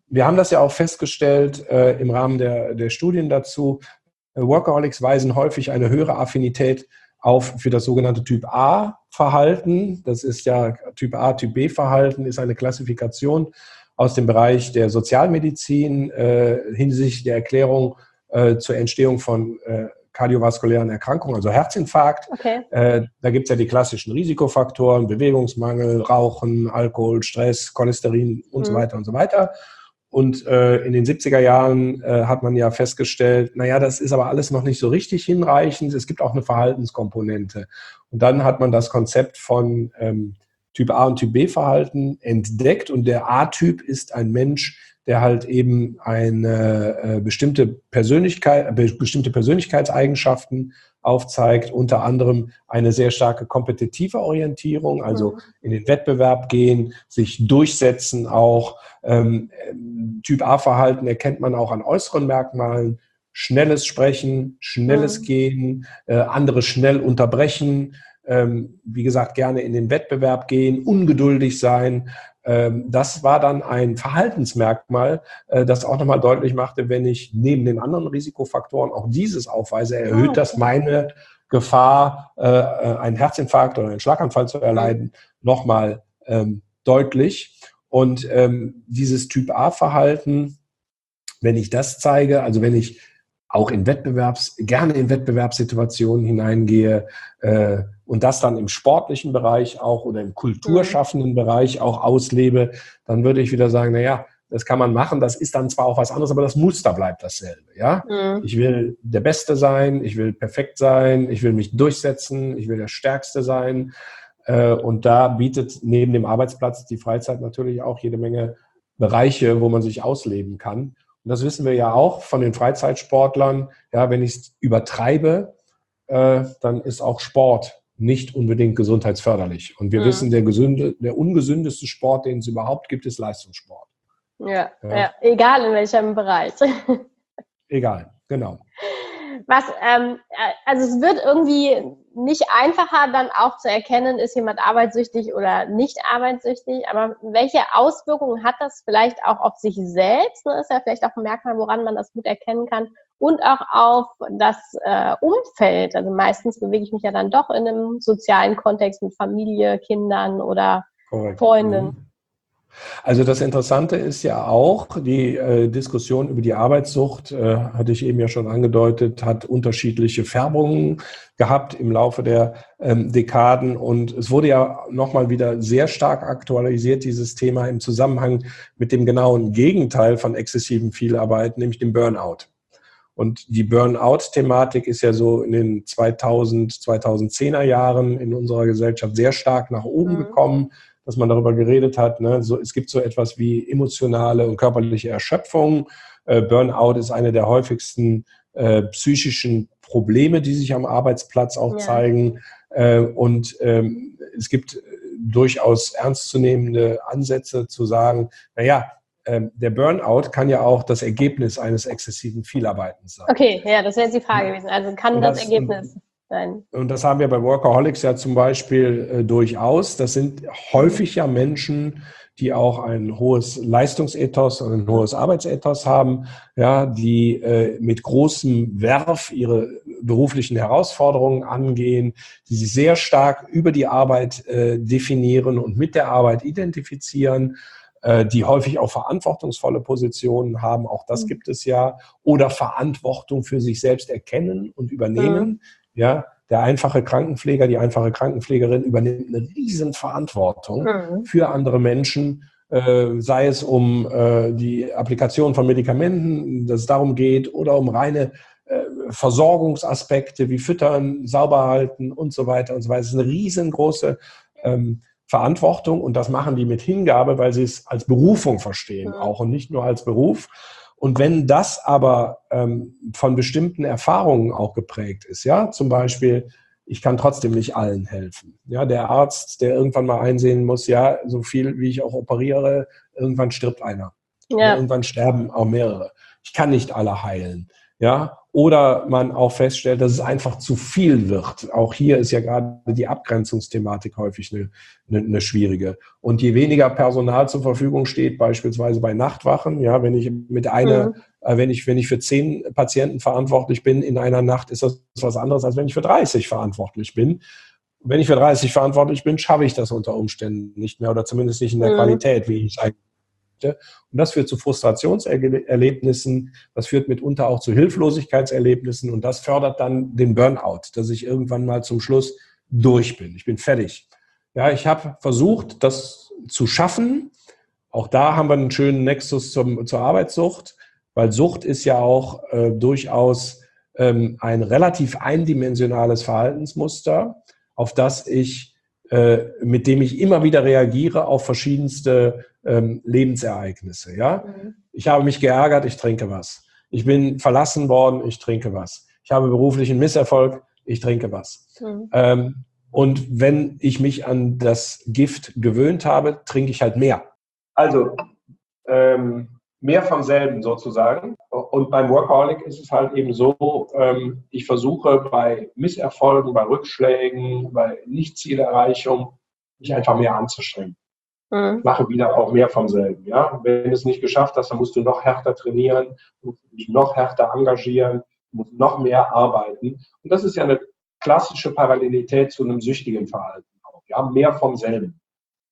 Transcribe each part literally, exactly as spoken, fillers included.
wir haben das ja auch festgestellt äh, im Rahmen der, der Studien dazu. Workaholics weisen häufig eine höhere Affinität auf für das sogenannte Typ A-Verhalten. Das ist ja Typ A, Typ B-Verhalten, ist eine Klassifikation aus dem Bereich der Sozialmedizin äh, hinsichtlich der Erklärung äh, zur Entstehung von äh, kardiovaskulären Erkrankungen, also Herzinfarkt. Okay. Äh, da gibt es ja die klassischen Risikofaktoren, Bewegungsmangel, Rauchen, Alkohol, Stress, Cholesterin und mhm. so weiter und so weiter. Und äh, in den siebziger Jahren äh, hat man ja festgestellt, naja, das ist aber alles noch nicht so richtig hinreichend. Es gibt auch eine Verhaltenskomponente. Und dann hat man das Konzept von ähm, Typ A und Typ B-Verhalten entdeckt. Und der A-Typ ist ein Mensch, der halt eben eine äh, bestimmte Persönlichkeit, be- bestimmte Persönlichkeitseigenschaften aufzeigt, unter anderem eine sehr starke kompetitive Orientierung, also in den Wettbewerb gehen, sich durchsetzen auch. Ähm, Typ A-Verhalten erkennt man auch an äußeren Merkmalen, schnelles Sprechen, schnelles mhm. Gehen, äh, andere schnell unterbrechen, ähm, wie gesagt, gerne in den Wettbewerb gehen, ungeduldig sein. Ähm, das war dann ein Verhaltensmerkmal, äh, das auch nochmal deutlich machte, wenn ich neben den anderen Risikofaktoren auch dieses aufweise, erhöht das meine Gefahr, äh, einen Herzinfarkt oder einen Schlaganfall zu erleiden, nochmal ähm, deutlich. Und ähm, dieses Typ A-Verhalten, wenn ich das zeige, also wenn ich auch in Wettbewerbs, gerne in Wettbewerbssituationen hineingehe äh, und das dann im sportlichen Bereich auch oder im kulturschaffenden Bereich auch auslebe, dann würde ich wieder sagen, naja, das kann man machen, das ist dann zwar auch was anderes, aber das Muster bleibt dasselbe. Ja? Mhm. Ich will der Beste sein, ich will perfekt sein, ich will mich durchsetzen, ich will der Stärkste sein. Äh, und da bietet neben dem Arbeitsplatz die Freizeit natürlich auch jede Menge Bereiche, wo man sich ausleben kann. Und das wissen wir ja auch von den Freizeitsportlern. Ja, wenn ich es übertreibe, äh, dann ist auch Sport nicht unbedingt gesundheitsförderlich. Und wir mhm. wissen, der, gesunde, der ungesündeste Sport, den es überhaupt gibt, ist Leistungssport. Ja, ja. ja egal in welchem Bereich. Egal, genau. Was, ähm, also es wird irgendwie nicht einfacher, dann auch zu erkennen, ist jemand arbeitssüchtig oder nicht arbeitssüchtig, aber welche Auswirkungen hat das vielleicht auch auf sich selbst? Das ist ja vielleicht auch ein Merkmal, woran man das gut erkennen kann, und auch auf das äh, Umfeld. Also meistens bewege ich mich ja dann doch in einem sozialen Kontext mit Familie, Kindern oder Korrekt. Freunden. Mhm. Also das Interessante ist ja auch, die äh, Diskussion über die Arbeitssucht, äh, hatte ich eben ja schon angedeutet, hat unterschiedliche Färbungen gehabt im Laufe der ähm, Dekaden. Und es wurde ja nochmal wieder sehr stark aktualisiert, dieses Thema im Zusammenhang mit dem genauen Gegenteil von exzessivem Vielarbeit, nämlich dem Burnout. Und die Burnout-Thematik ist ja so in den zweitausend, zweitausendzehner Jahren in unserer Gesellschaft sehr stark nach oben mhm. gekommen, dass man darüber geredet hat. Ne? So, es gibt so etwas wie emotionale und körperliche Erschöpfung. Äh, Burnout ist eine der häufigsten äh, psychischen Probleme, die sich am Arbeitsplatz auch ja. zeigen. Äh, und ähm, es gibt durchaus ernstzunehmende Ansätze zu sagen, naja, äh, der Burnout kann ja auch das Ergebnis eines exzessiven Vielarbeitens sein. Okay, ja, das wäre jetzt die Frage gewesen. Also kann und das, das Ergebnis... Sein. Und das haben wir bei Workaholics ja zum Beispiel äh, durchaus. Das sind häufig ja Menschen, die auch ein hohes Leistungsethos und ein hohes Arbeitsethos haben, ja, die äh, mit großem Werf ihre beruflichen Herausforderungen angehen, die sich sehr stark über die Arbeit äh, definieren und mit der Arbeit identifizieren, äh, die häufig auch verantwortungsvolle Positionen haben, auch das mhm. gibt es ja, oder Verantwortung für sich selbst erkennen und übernehmen. Mhm. Ja, der einfache Krankenpfleger, die einfache Krankenpflegerin übernimmt eine riesen Verantwortung mhm. für andere Menschen, äh, sei es um äh, die Applikation von Medikamenten, dass es darum geht, oder um reine äh, Versorgungsaspekte wie Füttern, sauber halten und so weiter und so weiter. Es ist eine riesengroße ähm, Verantwortung, und das machen die mit Hingabe, weil sie es als Berufung verstehen, mhm. auch, und nicht nur als Beruf. Und wenn das aber ähm, von bestimmten Erfahrungen auch geprägt ist, ja, zum Beispiel, ich kann trotzdem nicht allen helfen. Ja, der Arzt, der irgendwann mal einsehen muss, ja, so viel wie ich auch operiere, irgendwann stirbt einer. Ja. Ja, irgendwann sterben auch mehrere. Ich kann nicht alle heilen. Ja, Oder man auch feststellt, dass es einfach zu viel wird. Auch hier ist ja gerade die Abgrenzungsthematik häufig eine, eine, eine schwierige. Und je weniger Personal zur Verfügung steht, beispielsweise bei Nachtwachen, ja, wenn ich mit einer, mhm. äh, wenn ich, wenn ich für zehn Patienten verantwortlich bin in einer Nacht, ist das was anderes, als wenn ich für dreißig verantwortlich bin. Wenn ich für dreißig verantwortlich bin, schaffe ich das unter Umständen nicht mehr oder zumindest nicht in der mhm. Qualität, wie ich es eigentlich. Und das führt zu Frustrationserlebnissen, das führt mitunter auch zu Hilflosigkeitserlebnissen und das fördert dann den Burnout, dass ich irgendwann mal zum Schluss durch bin. Ich bin fertig. Ja, ich habe versucht, das zu schaffen. Auch da haben wir einen schönen Nexus zum, zur Arbeitssucht, weil Sucht ist ja auch äh, durchaus ähm, ein relativ eindimensionales Verhaltensmuster, auf das ich, äh, mit dem ich immer wieder reagiere auf verschiedenste ähm, Lebensereignisse. Ja? Mhm. Ich habe mich geärgert, ich trinke was. Ich bin verlassen worden, ich trinke was. Ich habe beruflichen Misserfolg, ich trinke was. Mhm. Ähm, und wenn ich mich an das Gift gewöhnt habe, trinke ich halt mehr. Also ähm, mehr vom selben sozusagen. Und beim Workaholic ist es halt eben so, ähm, ich versuche bei Misserfolgen, bei Rückschlägen, bei Nicht-Zielerreichung, mich einfach mehr anzustrengen. Mhm. Ich mache wieder auch mehr vom selben. Ja? Wenn du es nicht geschafft hast, dann musst du noch härter trainieren, musst dich noch härter engagieren, musst noch mehr arbeiten. Und das ist ja eine klassische Parallelität zu einem süchtigen Verhalten. Ja? Mehr vom selben.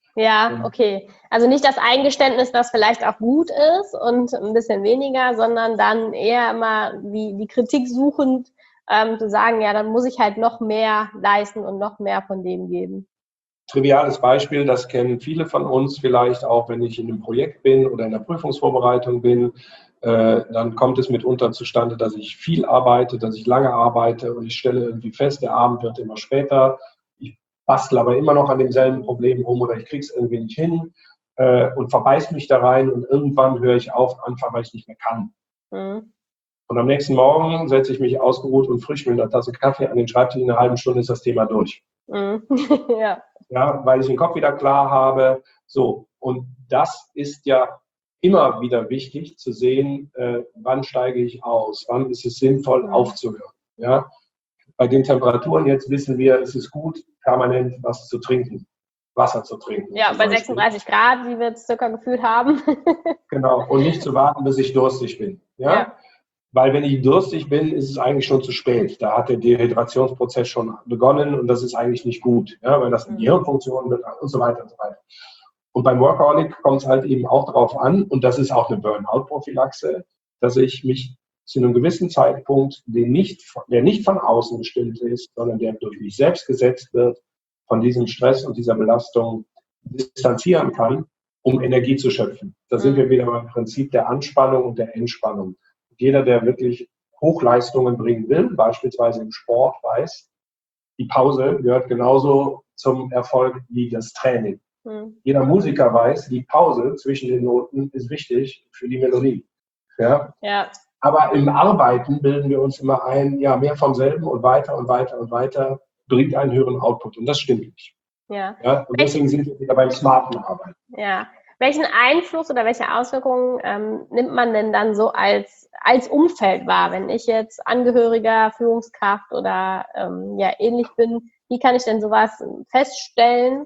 Ja, okay. Also nicht das Eingeständnis, was vielleicht auch gut ist und ein bisschen weniger, sondern dann eher immer wie die Kritik suchend ähm, zu sagen, ja, dann muss ich halt noch mehr leisten und noch mehr von dem geben. Triviales Beispiel, das kennen viele von uns vielleicht auch, wenn ich in einem Projekt bin oder in der Prüfungsvorbereitung bin, äh, dann kommt es mitunter zustande, dass ich viel arbeite, dass ich lange arbeite und ich stelle irgendwie fest, der Abend wird immer später. Ich bastle aber immer noch an demselben Problem rum oder ich kriege es irgendwie nicht hin äh, und verbeiß mich da rein und irgendwann höre ich auf, einfach weil ich nicht mehr kann. Mhm. Und am nächsten Morgen setze ich mich ausgeruht und frisch mit einer Tasse Kaffee an den Schreibtisch, in einer halben Stunde ist das Thema durch. Mhm. Ja. Ja, weil ich den Kopf wieder klar habe. So, und das ist ja immer wieder wichtig zu sehen, äh, wann steige ich aus, wann ist es sinnvoll mhm. aufzuhören. Ja? Bei den Temperaturen jetzt wissen wir, es ist gut, permanent was zu trinken, Wasser zu trinken. Ja, bei sechsunddreißig Grad, wie wir es circa gefühlt haben. Genau, und nicht zu warten, bis ich durstig bin. Ja? Ja. Weil wenn ich durstig bin, ist es eigentlich schon zu spät. Da hat der Dehydrationsprozess schon begonnen und das ist eigentlich nicht gut, ja, weil das in Gehirnfunktionen wird und so weiter und so weiter. Und beim Workaholic kommt es halt eben auch darauf an, und das ist auch eine Burnout-Prophylaxe, dass ich mich zu einem gewissen Zeitpunkt, den nicht, der nicht von außen bestimmt ist, sondern der durch mich selbst gesetzt wird, von diesem Stress und dieser Belastung distanzieren kann, um Energie zu schöpfen. Da sind wir wieder beim Prinzip der Anspannung und der Entspannung. Jeder, der wirklich Hochleistungen bringen will, beispielsweise im Sport, weiß, die Pause gehört genauso zum Erfolg wie das Training. Mhm. Jeder Musiker weiß, die Pause zwischen den Noten ist wichtig für die Melodie. Ja? Ja. Aber im Arbeiten bilden wir uns immer ein, ja, mehr vom selben und weiter und weiter und weiter bringt einen höheren Output. Und das stimmt nicht. Ja. Ja? Und deswegen sind wir wieder beim smarten Arbeiten. Ja. Welchen Einfluss oder welche Auswirkungen ähm, nimmt man denn dann so als, als Umfeld wahr, wenn ich jetzt Angehöriger, Führungskraft oder ähm, ja, ähnlich bin? Wie kann ich denn sowas feststellen?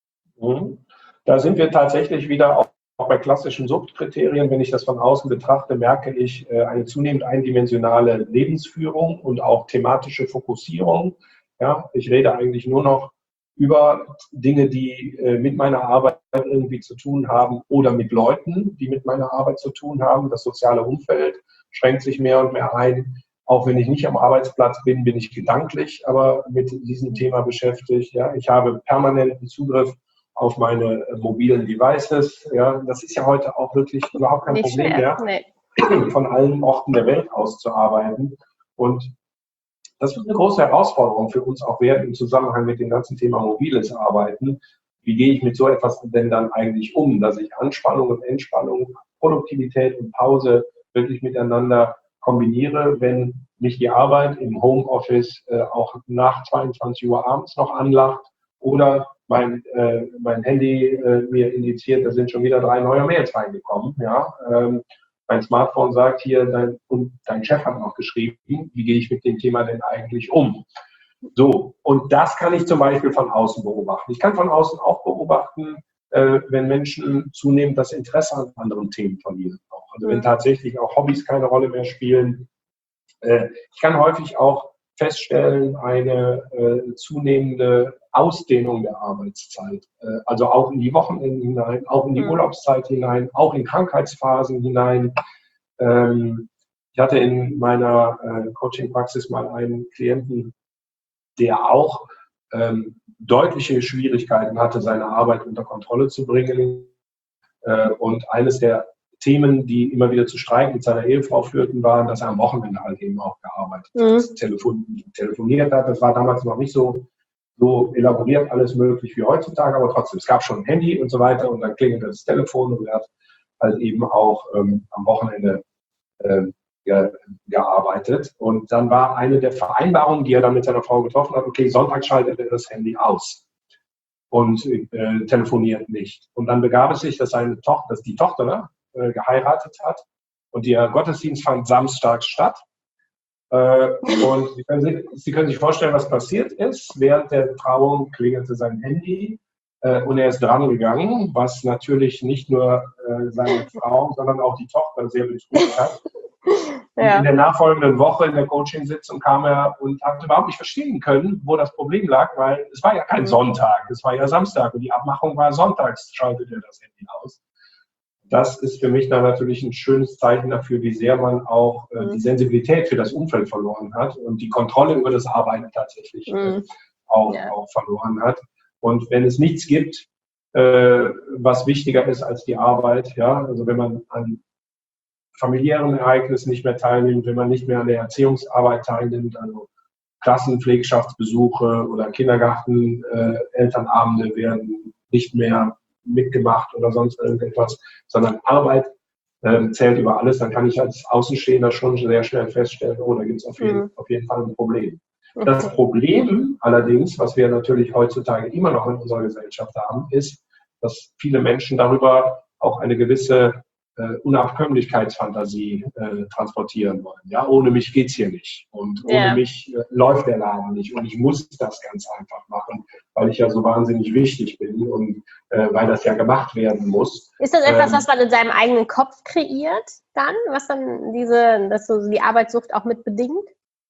Mhm. Da sind wir tatsächlich wieder auch, auch bei klassischen Suchtkriterien. Wenn ich das von außen betrachte, merke ich äh, eine zunehmend eindimensionale Lebensführung und auch thematische Fokussierung. Ja, ich rede eigentlich nur noch über Dinge, die äh, mit meiner Arbeit irgendwie zu tun haben oder mit Leuten, die mit meiner Arbeit zu tun haben. Das soziale Umfeld schränkt sich mehr und mehr ein. Auch wenn ich nicht am Arbeitsplatz bin, bin ich gedanklich aber mit diesem Thema beschäftigt. Ja, ich habe permanenten Zugriff auf meine äh, mobilen Devices. Ja, das ist ja heute auch wirklich überhaupt kein nicht Problem schwer. mehr, nee. von allen Orten der Welt aus zu arbeiten. Und das wird eine große Herausforderung für uns auch werden im Zusammenhang mit dem ganzen Thema mobiles Arbeiten. Wie gehe ich mit so etwas denn dann eigentlich um, dass ich Anspannung und Entspannung, Produktivität und Pause wirklich miteinander kombiniere, wenn mich die Arbeit im Homeoffice äh, auch nach zweiundzwanzig Uhr abends noch anlacht oder mein, äh, mein Handy äh, mir indiziert, da sind schon wieder drei neue Mails reingekommen. Ja? Ähm, mein Smartphone sagt hier, dein, und dein Chef hat noch geschrieben, wie gehe ich mit dem Thema denn eigentlich um? So, und das kann ich zum Beispiel von außen beobachten. Ich kann von außen auch beobachten, äh, wenn Menschen zunehmend das Interesse an anderen Themen verlieren. Auch. Also wenn tatsächlich auch Hobbys keine Rolle mehr spielen. Äh, ich kann häufig auch feststellen, eine äh, zunehmende Ausdehnung der Arbeitszeit. Äh, also auch in die Wochenenden hinein, auch in die Urlaubszeit hinein, auch in Krankheitsphasen hinein. Ähm, ich hatte in meiner äh, Coaching-Praxis mal einen Klienten, der auch ähm, deutliche Schwierigkeiten hatte, seine Arbeit unter Kontrolle zu bringen. Äh, und eines der Themen, die immer wieder zu Streit mit seiner Ehefrau führten, waren, dass er am Wochenende halt eben auch gearbeitet hat, mhm. telefon telefoniert hat. Das war damals noch nicht so, so elaboriert alles möglich wie heutzutage, aber trotzdem, es gab schon ein Handy und so weiter und dann klingelte das Telefon und er hat halt eben auch ähm, am Wochenende ähm, gearbeitet. Und dann war eine der Vereinbarungen, die er dann mit seiner Frau getroffen hat, okay, Sonntag schaltet er das Handy aus und äh, telefoniert nicht. Und dann begab es sich, dass seine Tochter, dass die Tochter äh, geheiratet hat und der Gottesdienst fand samstags statt. Äh, und Sie können, sich, Sie können sich vorstellen, was passiert ist. Während der Trauung klingelte sein Handy äh, und er ist dran gegangen, was natürlich nicht nur äh, seine Frau, sondern auch die Tochter sehr betrübt hat. Ja. In der nachfolgenden Woche in der Coaching-Sitzung kam er und hat überhaupt nicht verstehen können, wo das Problem lag, weil es war ja kein mhm. Sonntag, es war ja Samstag und die Abmachung war sonntags, schaltet er das Handy aus. Das ist für mich dann natürlich ein schönes Zeichen dafür, wie sehr man auch äh, mhm. die Sensibilität für das Umfeld verloren hat und die Kontrolle über das Arbeiten tatsächlich mhm. äh, auch, ja. auch verloren hat. Und wenn es nichts gibt, äh, was wichtiger ist als die Arbeit, ja, also wenn man an familiären Ereignissen nicht mehr teilnimmt, wenn man nicht mehr an der Erziehungsarbeit teilnimmt, also Klassenpflegschaftsbesuche oder Kindergarten, äh, Elternabende werden nicht mehr mitgemacht oder sonst irgendetwas, sondern Arbeit äh, zählt über alles, dann kann ich als Außenstehender schon sehr schnell feststellen, oh, da gibt es auf, mhm. auf jeden Fall ein Problem. Das Problem allerdings, was wir natürlich heutzutage immer noch in unserer Gesellschaft haben, ist, dass viele Menschen darüber auch eine gewisse äh, Unabkömmlichkeitsfantasie äh, transportieren wollen. Ja, ohne mich geht's hier nicht und ohne yeah. mich äh, läuft der Laden nicht und ich muss das ganz einfach machen, weil ich ja so wahnsinnig wichtig bin und äh, weil das ja gemacht werden muss. Ist das etwas, ähm, was man in seinem eigenen Kopf kreiert dann, was dann diese, dass so die Arbeitssucht auch mit bedingt?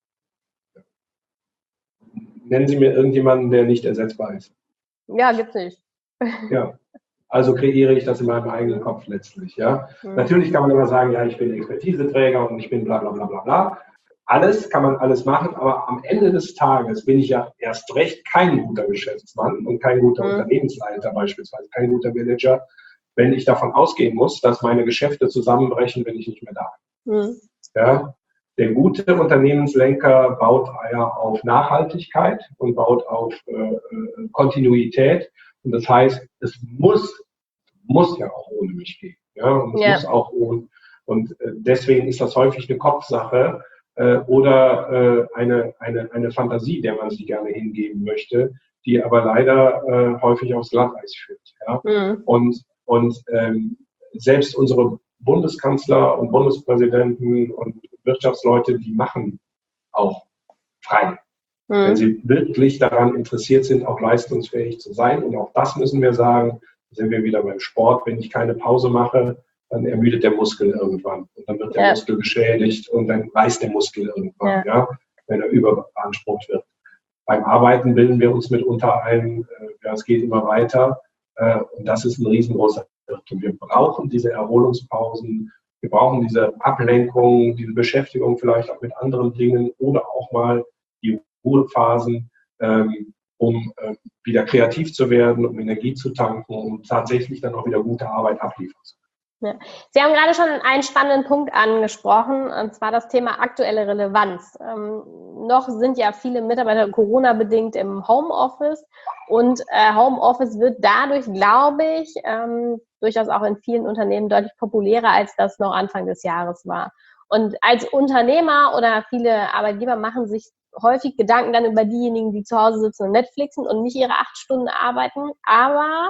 Nennen Sie mir irgendjemanden, der nicht ersetzbar ist. Ja, gibt's nicht. Ja. Also kreiere ich das in meinem eigenen Kopf letztlich. Ja? Mhm. Natürlich kann man immer sagen, ja, ich bin Expertiseträger und ich bin bla bla bla bla bla. Alles kann man alles machen, aber am Ende des Tages bin ich ja erst recht kein guter Geschäftsmann und kein guter mhm. Unternehmensleiter beispielsweise, kein guter Manager, wenn ich davon ausgehen muss, dass meine Geschäfte zusammenbrechen, wenn ich nicht mehr da bin. Mhm. Ja? Der gute Unternehmenslenker baut ja auf Nachhaltigkeit und baut auf äh, Kontinuität. Und das heißt, es muss, muss ja auch ohne mich gehen. Ja? Und es ja. muss auch ohne. Und äh, deswegen ist das häufig eine Kopfsache äh, oder äh, eine, eine, eine Fantasie, der man sich gerne hingeben möchte, die aber leider äh, häufig aufs Glatteis führt. Ja? Mhm. Und, und ähm, selbst unsere Bundeskanzler und Bundespräsidenten und Wirtschaftsleute, die machen auch frei. Mhm. Wenn sie wirklich daran interessiert sind, auch leistungsfähig zu sein. Und auch das müssen wir sagen, sind wir wieder beim Sport. Wenn ich keine Pause mache, dann ermüdet der Muskel irgendwann. Und dann wird der ja. Muskel geschädigt und dann reißt der Muskel irgendwann, ja. ja, wenn er überbeansprucht wird. Beim Arbeiten bilden wir uns mitunter ein, äh, ja, es geht immer weiter. Äh, und das ist ein riesengroßer Irrtum. Wir brauchen diese Erholungspausen. Wir brauchen diese Ablenkung, diese Beschäftigung vielleicht auch mit anderen Dingen oder auch mal die Ruhephasen, ähm, um äh, wieder kreativ zu werden, um Energie zu tanken, um tatsächlich dann auch wieder gute Arbeit abliefern zu können. Ja. Sie haben gerade schon einen spannenden Punkt angesprochen, und zwar das Thema aktuelle Relevanz. Ähm, noch sind ja viele Mitarbeiter Corona-bedingt im Homeoffice und äh, Homeoffice wird dadurch, glaube ich, ähm, durchaus auch in vielen Unternehmen deutlich populärer, als das noch Anfang des Jahres war. Und als Unternehmer oder viele Arbeitgeber machen sich häufig Gedanken dann über diejenigen, die zu Hause sitzen und Netflixen und nicht ihre acht Stunden arbeiten, aber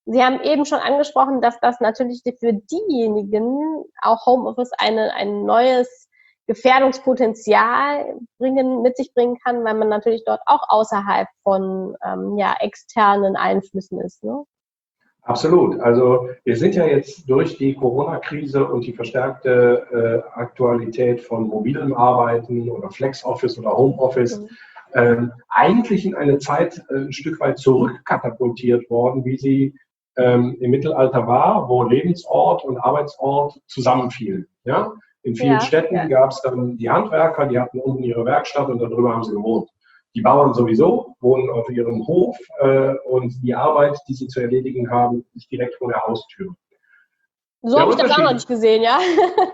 Sie haben eben schon angesprochen, dass das natürlich für diejenigen auch Homeoffice eine, ein neues Gefährdungspotenzial bringen, mit sich bringen kann, weil man natürlich dort auch außerhalb von ähm, ja, externen Einflüssen ist. Ne? Absolut. Also wir sind ja jetzt durch die Corona-Krise und die verstärkte äh, Aktualität von mobilem Arbeiten oder Flex-Office oder Homeoffice mhm. ähm, eigentlich in eine Zeit äh, ein Stück weit zurückkatapultiert worden, wie sie ähm, im Mittelalter war, wo Lebensort und Arbeitsort zusammenfielen. Ja? In vielen ja, Städten ja. gab es dann die Handwerker, die hatten unten ihre Werkstatt und darüber haben sie gewohnt. Die Bauern sowieso wohnen auf ihrem Hof äh, und die Arbeit, die sie zu erledigen haben, ist direkt vor der Haustür. So habe ich das auch noch nicht gesehen, ja.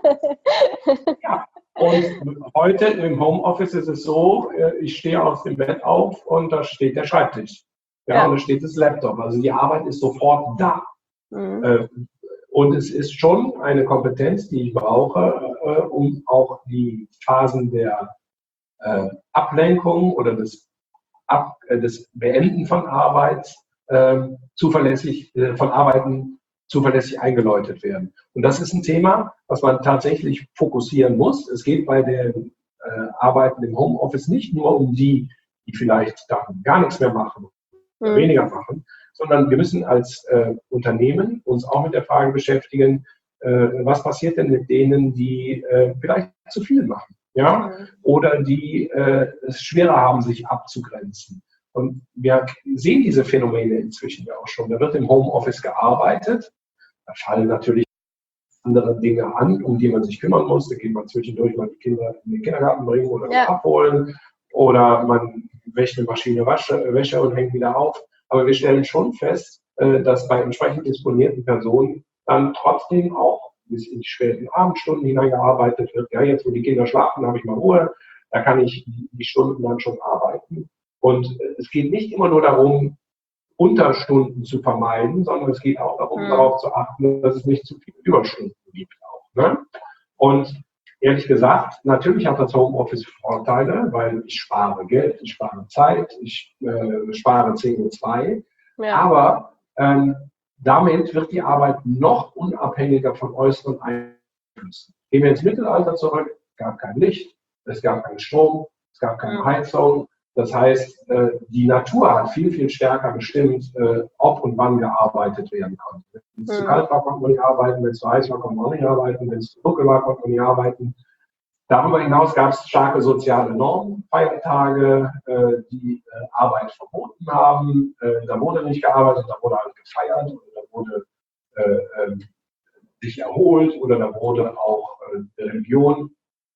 Ja. Und heute im Homeoffice ist es so, ich stehe aus dem Bett auf und da steht der Schreibtisch. Ja, ja. Und da steht das Laptop. Also die Arbeit ist sofort da. Mhm. Äh, und es ist schon eine Kompetenz, die ich brauche, äh, um auch die Phasen der Äh, Ablenkung oder das, Ab, äh, das Beenden von Arbeit äh, zuverlässig, äh, von Arbeiten zuverlässig eingeläutet werden. Und das ist ein Thema, was man tatsächlich fokussieren muss. Es geht bei den äh, Arbeiten im Homeoffice nicht nur um die, die vielleicht dann gar nichts mehr machen oder mhm. weniger machen, sondern wir müssen als äh, Unternehmen uns auch mit der Frage beschäftigen, äh, was passiert denn mit denen, die äh, vielleicht zu viel machen. Ja, oder die äh, es schwerer haben, sich abzugrenzen. Und wir sehen diese Phänomene inzwischen ja auch schon. Da wird im Homeoffice gearbeitet. Da fallen natürlich andere Dinge an, um die man sich kümmern muss. Da geht man zwischendurch mal die Kinder in den Kindergarten bringen oder ja. abholen. Oder man wäscht eine Maschine Wäsche, Wäsche und hängt wieder auf. Aber wir stellen schon fest, äh, dass bei entsprechend disponierten Personen dann trotzdem auch bis in die späten Abendstunden hineingearbeitet wird. Ja, jetzt, wo die Kinder schlafen, habe ich mal Ruhe. Da kann ich die Stunden dann schon arbeiten. Und es geht nicht immer nur darum, Unterstunden zu vermeiden, sondern es geht auch darum, mhm. darauf zu achten, dass es nicht zu viele Überstunden gibt. Auch, ne? Und ehrlich gesagt, natürlich hat das Homeoffice Vorteile, weil ich spare Geld, ich spare Zeit, ich äh, spare C O zwei. Ja. Aber ähm, damit wird die Arbeit noch unabhängiger von äußeren Einflüssen. Gehen wir ins Mittelalter zurück, es gab kein Licht, es gab keinen Strom, es gab keine Heizung. Das heißt, die Natur hat viel, viel stärker bestimmt, ob und wann gearbeitet werden konnte. Wenn es zu kalt war, konnte man nicht arbeiten, wenn es zu heiß war, konnte man auch nicht arbeiten, wenn es zu dunkel war, konnte man nicht arbeiten. Darüber hinaus gab es starke soziale Normen, Feiertage, äh, die äh, Arbeit verboten haben. Äh, da wurde nicht gearbeitet, da wurde halt gefeiert, oder da wurde äh, äh, sich erholt oder da wurde auch äh, der Religion,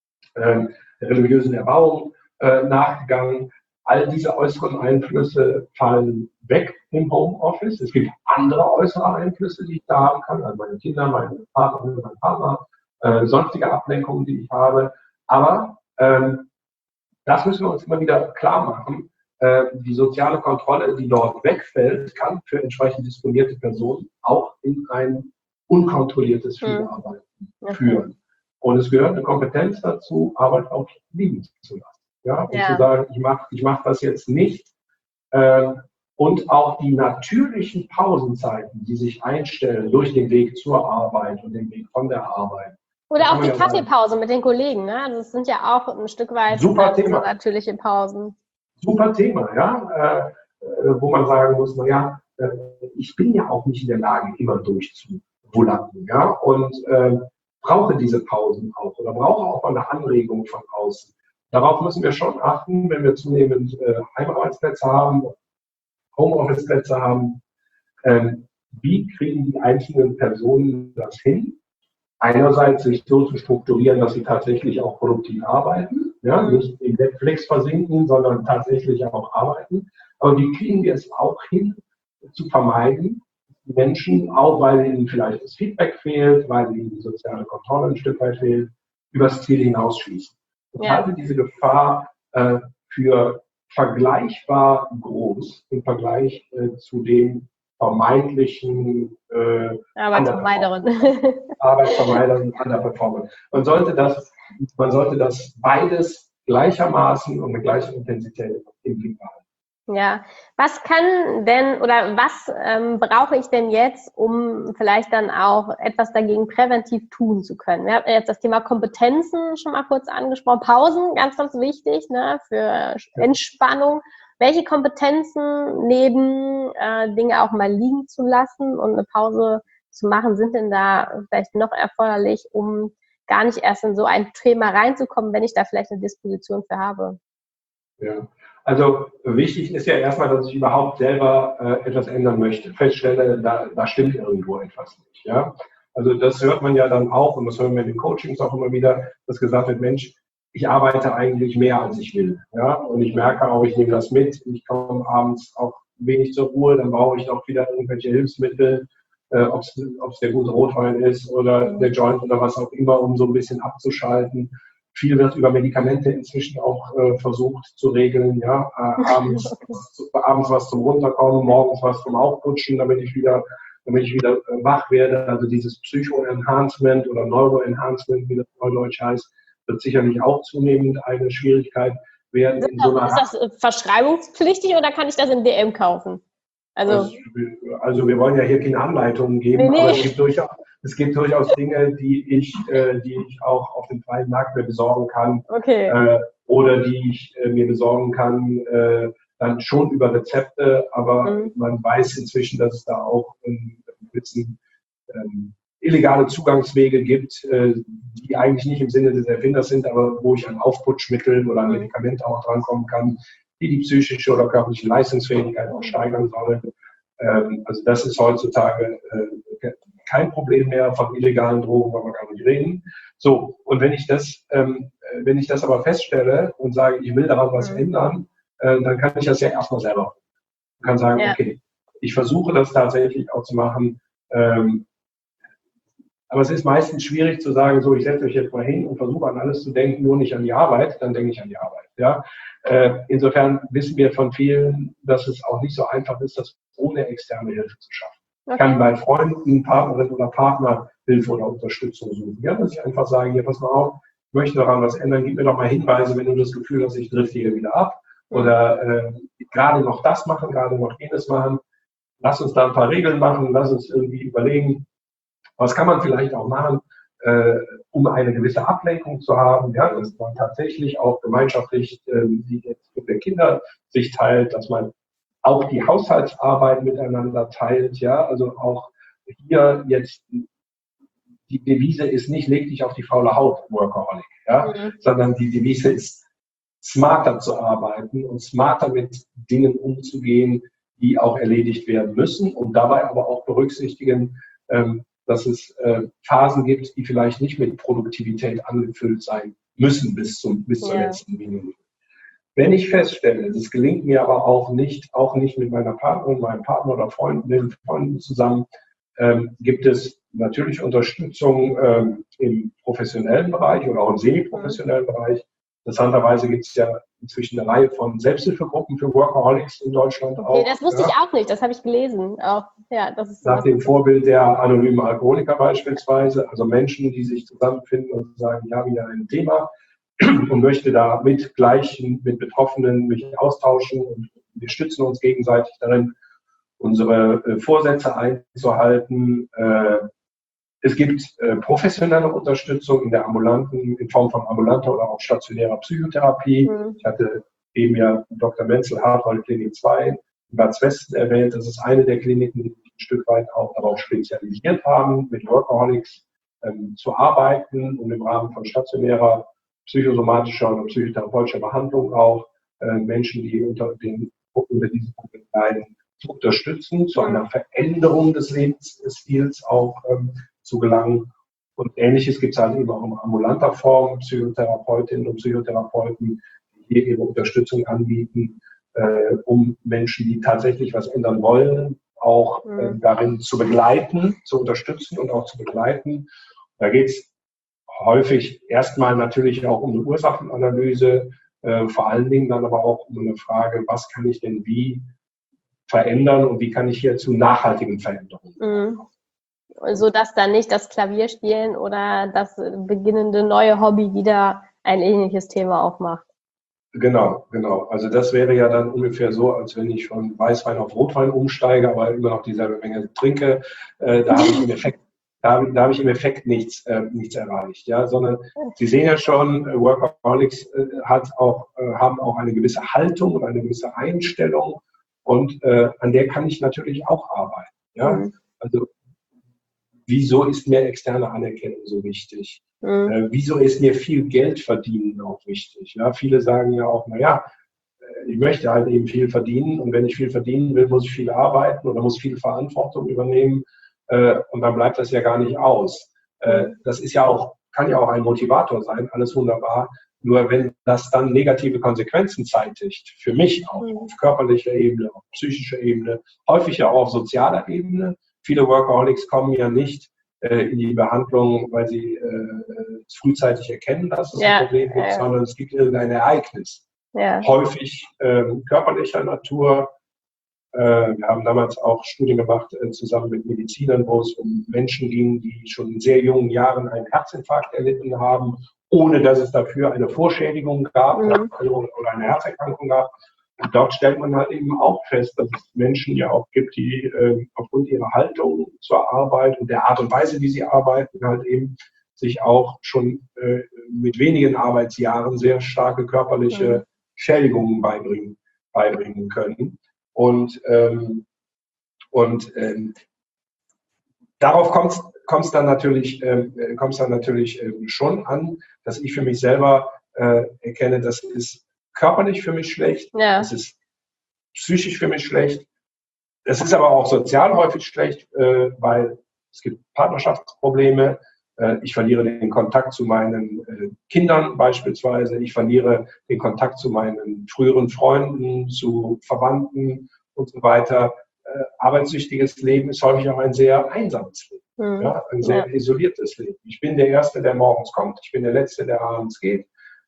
äh, der religiösen Erbauung äh, nachgegangen. All diese äußeren Einflüsse fallen weg im Homeoffice. Es gibt andere äußere Einflüsse, die ich da haben kann, also meine Kinder, meine Partnerin, mein Partner, äh, sonstige Ablenkungen, die ich habe. Aber ähm, das müssen wir uns immer wieder klar machen. Äh, die soziale Kontrolle, die dort wegfällt, kann für entsprechend disponierte Personen auch in ein unkontrolliertes Vielarbeiten mhm. führen. Und es gehört eine Kompetenz dazu, Arbeit auch liegen zu lassen. Ja? Und ja. zu sagen, ich mache ich mach das jetzt nicht. Äh, und auch die natürlichen Pausenzeiten, die sich einstellen durch den Weg zur Arbeit und den Weg von der Arbeit. Oder auch die ja Kaffeepause sagen. Mit den Kollegen, ne? Das sind ja auch ein Stück weit Super Thema. So natürliche Pausen. Super Thema, ja. Äh, wo man sagen muss, naja, äh, ich bin ja auch nicht in der Lage, immer durchzubullern, ja. Und äh, brauche diese Pausen auch oder brauche auch eine Anregung von außen. Darauf müssen wir schon achten, wenn wir zunehmend äh, Heimarbeitsplätze haben, Homeoffice-Plätze haben. Ähm, wie kriegen die einzelnen Personen das hin? Einerseits sich so zu strukturieren, dass sie tatsächlich auch produktiv arbeiten, ja, mhm. nicht in Netflix versinken, sondern tatsächlich auch arbeiten. Aber wie kriegen wir es auch hin, zu vermeiden, die Menschen, auch weil ihnen vielleicht das Feedback fehlt, weil ihnen die soziale Kontrolle ein Stück weit fehlt, übers Ziel hinausschießen. Ich ja. halte diese Gefahr äh, für vergleichbar groß im Vergleich äh, zu den vermeintlichen äh, Arbeitsvermeiderin. Arbeitsvermeiderin, Underperformer. Man sollte das, man sollte das beides gleichermaßen und mit gleicher Intensität im Blick behalten. Ja, was kann denn oder was ähm, brauche ich denn jetzt, um vielleicht dann auch etwas dagegen präventiv tun zu können? Wir haben jetzt das Thema Kompetenzen schon mal kurz angesprochen, Pausen, ganz, ganz wichtig, ne, für Entspannung. Welche Kompetenzen neben äh, Dinge auch mal liegen zu lassen und eine Pause zu machen, sind denn da vielleicht noch erforderlich, um gar nicht erst in so ein Thema reinzukommen, wenn ich da vielleicht eine Disposition für habe? Ja, also wichtig ist ja erstmal, dass ich überhaupt selber äh, etwas ändern möchte. Feststelle, da, da stimmt irgendwo etwas nicht. Ja? Also das hört man ja dann auch, und das hören wir in den Coachings auch immer wieder, dass gesagt wird, Mensch, ich arbeite eigentlich mehr, als ich will. Ja? Und ich merke auch, ich nehme das mit, ich komme abends auch wenig zur Ruhe, dann brauche ich auch wieder irgendwelche Hilfsmittel, äh, ob es der gute Rotwein ist oder der Joint oder was auch immer, um so ein bisschen abzuschalten. Viel wird über Medikamente inzwischen auch äh, versucht zu regeln. Ja? Äh, abends, abends was zum Runterkommen, morgens was zum Aufputschen, damit ich wieder, damit ich wieder äh, wach werde. Also dieses Psycho-Enhancement oder Neuro-Enhancement, wie das neudeutsch heißt, wird sicherlich auch zunehmend eine Schwierigkeit werden. Ist das, ist das verschreibungspflichtig oder kann ich das im D M kaufen? Also, also wir wollen ja hier keine Anleitungen geben, nee, nee. aber es gibt durchaus, es gibt durchaus Dinge, die ich, äh, die ich auch auf dem freien Markt mir besorgen kann, okay. äh, oder die ich äh, mir besorgen kann, äh, dann schon über Rezepte, aber mhm. man weiß inzwischen, dass es da auch ein bisschen ähm, illegale Zugangswege gibt, äh, die eigentlich nicht im Sinne des Erfinders sind, aber wo ich an Aufputschmitteln oder an Medikamente auch drankommen kann, die die psychische oder körperliche Leistungsfähigkeit auch steigern sollen. Ähm, also das ist heutzutage äh, kein Problem mehr. Von illegalen Drogen wollen wir gar nicht reden. So, und wenn ich das, ähm, wenn ich das aber feststelle und sage, ich will daran was mhm. ändern, äh, dann kann ich das ja erstmal selber. Ich kann sagen, ja. okay, ich versuche das tatsächlich auch zu machen. Ähm, aber es ist meistens schwierig zu sagen, so, ich setze mich jetzt mal hin und versuche an alles zu denken, nur nicht an die Arbeit, dann denke ich an die Arbeit. Ja? Äh, insofern wissen wir von vielen, dass es auch nicht so einfach ist, das ohne externe Hilfe zu schaffen. Okay. Ich kann bei Freunden, Partnerin oder Partner Hilfe oder Unterstützung suchen. Ja, dass ich einfach sage, hier, pass mal auf, ich möchte daran was ändern, gib mir doch mal Hinweise, wenn du das Gefühl hast, ich drifte hier wieder ab. Oder äh, gerade noch das machen, gerade noch jenes machen. Lass uns da ein paar Regeln machen, lass uns irgendwie überlegen, was kann man vielleicht auch machen, äh, um eine gewisse Ablenkung zu haben, ja, dass man tatsächlich auch gemeinschaftlich äh, die mit den Kindern sich teilt, dass man auch die Haushaltsarbeit miteinander teilt, ja, also auch hier jetzt die Devise ist nicht, leg dich auf die faule Haut, Workaholic, ja, mhm. sondern die Devise ist, smarter zu arbeiten und smarter mit Dingen umzugehen, die auch erledigt werden müssen und dabei aber auch berücksichtigen, ähm, dass es äh, Phasen gibt, die vielleicht nicht mit Produktivität angefüllt sein müssen bis zum bis zur ja. letzten Minute. Wenn ich feststelle, das gelingt mir aber auch nicht, auch nicht mit meiner Partnerin, meinem Partner oder Freunden, Freunden zusammen, ähm, gibt es natürlich Unterstützung ähm, im professionellen Bereich oder auch im semi-professionellen mhm. Bereich. Interessanterweise gibt es ja inzwischen eine Reihe von Selbsthilfegruppen für Workaholics in Deutschland okay, auch. Okay, das wusste ja. ich auch nicht, das habe ich gelesen. Auch, ja, das ist Nach dem Vorbild der anonymen Alkoholiker beispielsweise, also Menschen, die sich zusammenfinden und sagen, ich habe hier ein Thema und möchte da mit Gleichen, mit Betroffenen mich austauschen und wir stützen uns gegenseitig darin, unsere äh, Vorsätze einzuhalten. Äh, Es gibt äh, professionelle Unterstützung in der ambulanten, in Form von ambulanter oder auch stationärer Psychotherapie. Mhm. Ich hatte eben ja Doktor Menzel, Hartwald Klinik zwei in Bad Westen erwähnt. Das ist eine der Kliniken, die ein Stück weit auch darauf spezialisiert haben, mit Workaholics ähm, zu arbeiten und im Rahmen von stationärer psychosomatischer oder psychotherapeutischer Behandlung auch äh, Menschen, die unter den unter diesen Problemen leiden, zu unterstützen, zu einer Veränderung des Lebensstils auch ähm, zu gelangen. Und Ähnliches gibt es halt eben auch in ambulanter Form, Psychotherapeutinnen und Psychotherapeuten, die hier ihre Unterstützung anbieten, äh, um Menschen, die tatsächlich was ändern wollen, auch äh, darin zu begleiten, zu unterstützen und auch zu begleiten. Da geht es häufig erstmal natürlich auch um eine Ursachenanalyse, äh, vor allen Dingen dann aber auch um eine Frage, was kann ich denn wie verändern und wie kann ich hier zu nachhaltigen Veränderungen kommen. Mhm. So dass dann nicht das Klavierspielen oder das beginnende neue Hobby wieder ein ähnliches Thema aufmacht. Genau, genau. Also das wäre ja dann ungefähr so, als wenn ich von Weißwein auf Rotwein umsteige, aber immer noch dieselbe Menge trinke. Äh, da habe ich im Effekt, da habe, da habe ich im Effekt nichts, äh, nichts erreicht. Ja, sondern Sie sehen ja schon, äh, Workaholics äh, hat auch, äh, haben auch eine gewisse Haltung und eine gewisse Einstellung und äh, an der kann ich natürlich auch arbeiten. Ja, mhm. Also wieso ist mir externe Anerkennung so wichtig? Mhm. Äh, wieso ist mir viel Geld verdienen auch wichtig? Ja, viele sagen ja auch, naja, ich möchte halt eben viel verdienen und wenn ich viel verdienen will, muss ich viel arbeiten oder muss viel Verantwortung übernehmen äh, und dann bleibt das ja gar nicht aus. Äh, das ist ja auch, kann ja auch ein Motivator sein, alles wunderbar. Nur wenn das dann negative Konsequenzen zeitigt, für mich auch, mhm. auf körperlicher Ebene, auf psychischer Ebene, häufig ja auch auf sozialer Ebene. Viele Workaholics kommen ja nicht äh, in die Behandlung, weil sie äh, frühzeitig erkennen, dass es ja, ein Problem gibt, ja. sondern es gibt irgendein Ereignis. Ja. Häufig äh, körperlicher Natur. Äh, wir haben damals auch Studien gemacht äh, zusammen mit Medizinern, wo es um Menschen ging, die schon in sehr jungen Jahren einen Herzinfarkt erlitten haben, ohne dass es dafür eine Vorschädigung gab mhm. oder eine Herzerkrankung gab. Und dort stellt man halt eben auch fest, dass es Menschen ja auch gibt, die äh, aufgrund ihrer Haltung zur Arbeit und der Art und Weise, wie sie arbeiten, halt eben sich auch schon äh, mit wenigen Arbeitsjahren sehr starke körperliche mhm. Schädigungen beibringen, beibringen können. Und, ähm, und ähm, darauf kommt es dann natürlich, äh, kommt's dann natürlich äh, schon an, dass ich für mich selber äh, erkenne, das ist körperlich für mich schlecht, ja. Es ist psychisch für mich schlecht, es ist aber auch sozial häufig schlecht, äh, weil es gibt Partnerschaftsprobleme, äh, ich verliere den Kontakt zu meinen äh, Kindern beispielsweise, ich verliere den Kontakt zu meinen früheren Freunden, zu Verwandten und so weiter. Äh, arbeitssüchtiges Leben ist häufig auch ein sehr einsames Leben, mhm. ja, ein sehr ja. isoliertes Leben. Ich bin der Erste, der morgens kommt, ich bin der Letzte, der abends geht.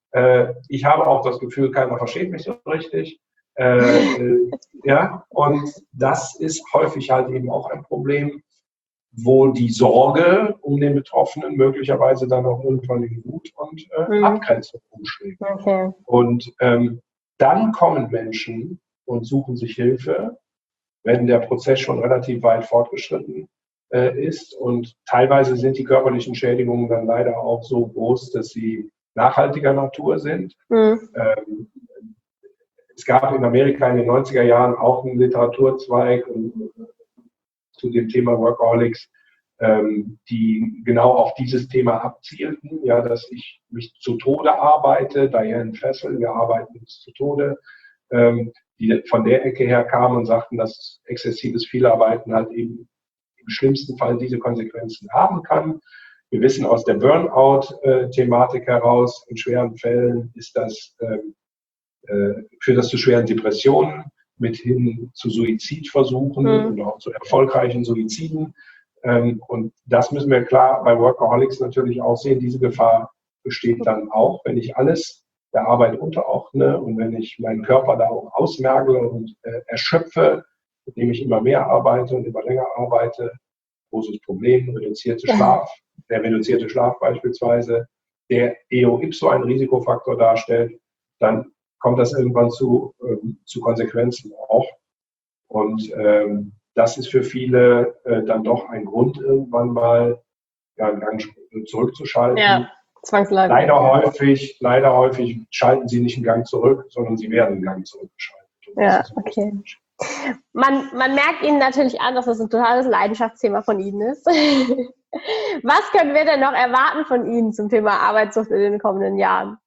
Ich habe auch das Gefühl, keiner versteht mich so richtig. Äh, äh, ja, und das ist häufig halt eben auch ein Problem, wo die Sorge um den Betroffenen möglicherweise dann auch irgendwann in Wut und äh, mhm. Abgrenzung umschlägt. Okay. Und ähm, dann kommen Menschen und suchen sich Hilfe, wenn der Prozess schon relativ weit fortgeschritten äh, ist. Und teilweise sind die körperlichen Schädigungen dann leider auch so groß, dass sie nachhaltiger Natur sind. Mhm. Ähm, es gab in Amerika in den neunziger Jahren auch einen Literaturzweig und, äh, zu dem Thema Workaholics, ähm, die genau auf dieses Thema abzielten, ja, dass ich mich zu Tode arbeite. Diane Fessel, wir arbeiten uns zu Tode, ähm, die von der Ecke her kamen und sagten, dass exzessives Vielarbeiten halt eben im schlimmsten Fall diese Konsequenzen haben kann. Wir wissen aus der Burnout-Thematik heraus, in schweren Fällen ist das, äh, führt das zu schweren Depressionen, mit hin zu Suizidversuchen mhm. und auch zu erfolgreichen Suiziden. Ähm, und das müssen wir klar bei Workaholics natürlich auch sehen. Diese Gefahr besteht dann auch, wenn ich alles der Arbeit unterordne und wenn ich meinen Körper da auch ausmergle und äh, erschöpfe, indem ich immer mehr arbeite und immer länger arbeite. Großes Problem, reduzierte Schlaf. Der reduzierte Schlaf beispielsweise, der eo ipso ein Risikofaktor darstellt, dann kommt das irgendwann zu, ähm, zu Konsequenzen auch. Und ähm, das ist für viele äh, dann doch ein Grund, irgendwann mal ja, einen Gang zurückzuschalten. Ja, zwangsläufig. Leider häufig, leider häufig schalten sie nicht einen Gang zurück, sondern sie werden einen Gang zurückgeschaltet. Ja, okay. Man, man merkt Ihnen natürlich an, dass das ein totales Leidenschaftsthema von Ihnen ist. Was können wir denn noch erwarten von Ihnen zum Thema Arbeitssucht in den kommenden Jahren?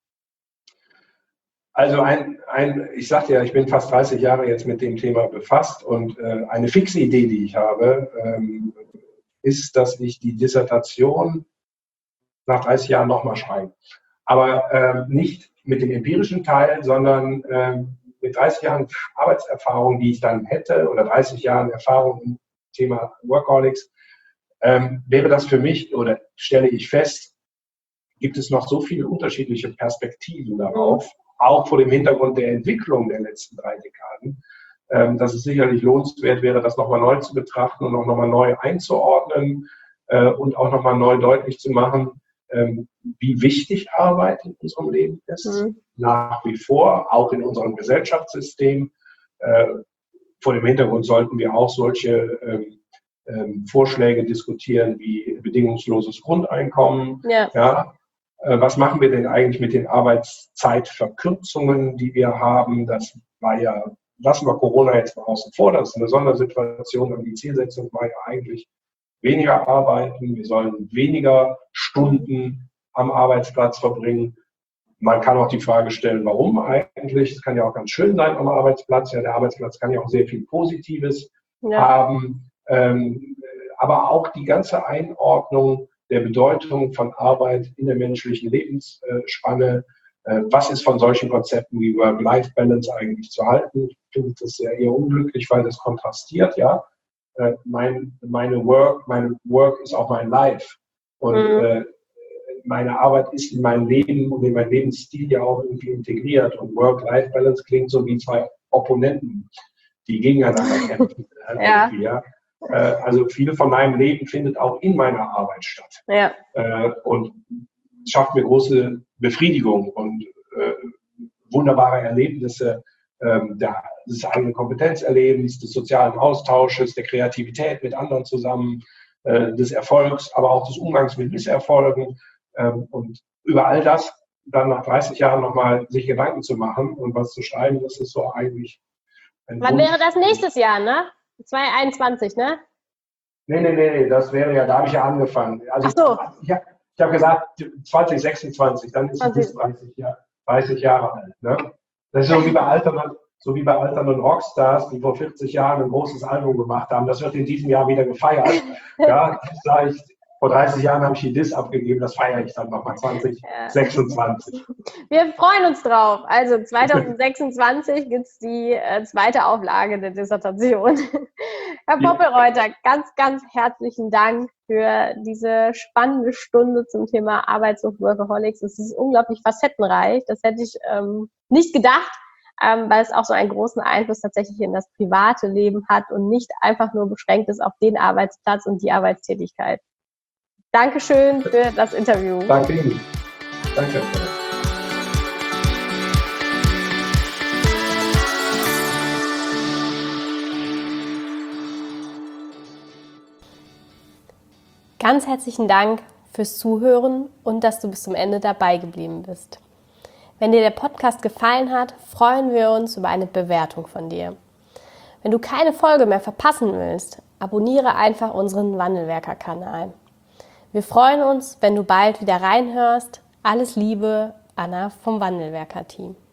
Also ein, ein, ich sagte ja, ich bin fast dreißig Jahre jetzt mit dem Thema befasst und äh, eine fixe Idee, die ich habe, ähm, ist, dass ich die Dissertation nach dreißig Jahren nochmal schreibe. Aber äh, nicht mit dem empirischen Teil, sondern äh, mit dreißig Jahren Arbeitserfahrung, die ich dann hätte, oder dreißig Jahren Erfahrung im Thema Workaholics, ähm, wäre das für mich, oder stelle ich fest, gibt es noch so viele unterschiedliche Perspektiven darauf, mhm. auch vor dem Hintergrund der Entwicklung der letzten drei Dekaden, ähm, dass es sicherlich lohnenswert wäre, das nochmal neu zu betrachten und auch nochmal neu einzuordnen äh, und auch nochmal neu deutlich zu machen, ähm, wie wichtig Arbeit in unserem Leben ist, mhm. nach wie vor, auch in unserem Gesellschaftssystem. Äh, vor dem Hintergrund sollten wir auch solche ähm, ähm, Vorschläge diskutieren wie bedingungsloses Grundeinkommen. Ja. Ja. Äh, was machen wir denn eigentlich mit den Arbeitszeitverkürzungen, die wir haben? Das war ja, lassen wir Corona jetzt mal außen vor, das ist eine Sondersituation, und die Zielsetzung war ja eigentlich weniger arbeiten, wir sollen weniger Stunden am Arbeitsplatz verbringen. Man kann auch die Frage stellen, warum eigentlich? Es kann ja auch ganz schön sein am Arbeitsplatz. Ja, der Arbeitsplatz kann ja auch sehr viel Positives ja. haben. Ähm, aber auch die ganze Einordnung der Bedeutung von Arbeit in der menschlichen Lebensspanne. Äh, was ist von solchen Konzepten wie Work-Life-Balance eigentlich zu halten? Ich finde das sehr eher unglücklich, weil das kontrastiert, ja. Äh, mein, meine Work, meine Work ist auch mein Life. Und mhm. äh, meine Arbeit ist in mein Leben und in meinen Lebensstil ja auch irgendwie integriert. Und Work-Life-Balance klingt so wie zwei Opponenten, die gegeneinander kämpfen. Ja. Ja. Also viel von meinem Leben findet auch in meiner Arbeit statt. Ja. Und schafft mir große Befriedigung und wunderbare Erlebnisse des eigenen Kompetenzerlebens, des sozialen Austausches, der Kreativität mit anderen zusammen, des Erfolgs, aber auch des Umgangs mit Misserfolgen. Und über all das dann nach dreißig Jahren nochmal sich Gedanken zu machen und was zu schreiben, das ist so eigentlich ein Wann Wunsch. wäre das nächstes Jahr, ne? zwanzig einundzwanzig, ne? Nee, nee, nee, nee, das wäre ja, da habe ich ja angefangen. Also, Ach so. Ich habe ich hab gesagt zwanzig sechsundzwanzig, dann ist es dreißig, Jahr, dreißig Jahre alt. Ne? Das ist so wie bei alternden, so wie bei alternden Rockstars, die vor vierzig Jahren ein großes Album gemacht haben. Das wird in diesem Jahr wieder gefeiert. Ja, das sage ich. Vor dreißig Jahren habe ich die Diss abgegeben, das feiere ich dann nochmal zwanzig sechsundzwanzig. Wir freuen uns drauf. Also zwanzig sechsundzwanzig gibt es die äh, zweite Auflage der Dissertation. Herr Poppelreuter, ganz, ganz herzlichen Dank für diese spannende Stunde zum Thema Arbeitssucht Workaholics. Es ist unglaublich facettenreich. Das hätte ich ähm, nicht gedacht, ähm, weil es auch so einen großen Einfluss tatsächlich in das private Leben hat und nicht einfach nur beschränkt ist auf den Arbeitsplatz und die Arbeitstätigkeit. Dankeschön für das Interview. Danke Ihnen. Danke. Ganz herzlichen Dank fürs Zuhören und dass du bis zum Ende dabei geblieben bist. Wenn dir der Podcast gefallen hat, freuen wir uns über eine Bewertung von dir. Wenn du keine Folge mehr verpassen willst, abonniere einfach unseren Wandelwerker-Kanal. Wir freuen uns, wenn du bald wieder reinhörst. Alles Liebe, Anna vom Wandelwerker-Team.